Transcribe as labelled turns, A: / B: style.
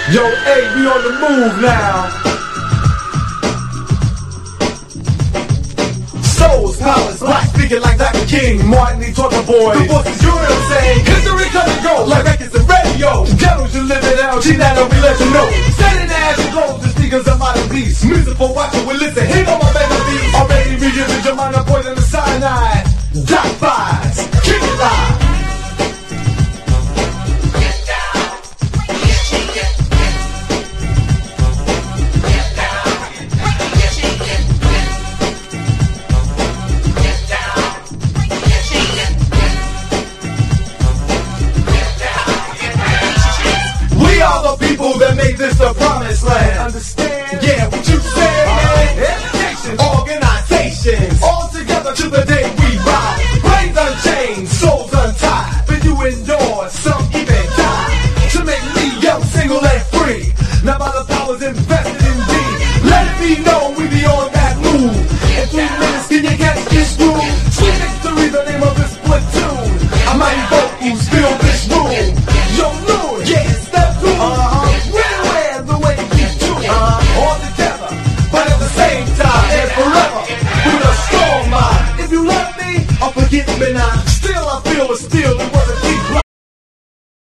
A: Yo, hey, we on the move now. Souls, powers, black, speaking like Dr. King, Martin Lee Talker Boys. The voices, you know what I'm saying? History come and go, like records and radio. Devils, you live it out, G9, we let you know. Standing as you close, the speakers of my beast. Music for watching, we listen, hit on my melodies. Already reusing your mind, I'm poison the cyanide. Doc Fives, kick it live. That made this a promised land. Understand? Yeah, what you said, man. Education, organizations, all together to the day we ride. Brains unchained, souls untied. But you endure, some even die. To make me young, single and free. Now by the powers invested in thee, let it be known we be on that move. In 3 minutes, can you catch this groove? Sweet victory, the name of this platoon. I might vote you, still this room. Yo, Lord, yeah, step through. All together, but at the same time and forever, with a strong mind. If you love me, or forget me now, still I feel a steal.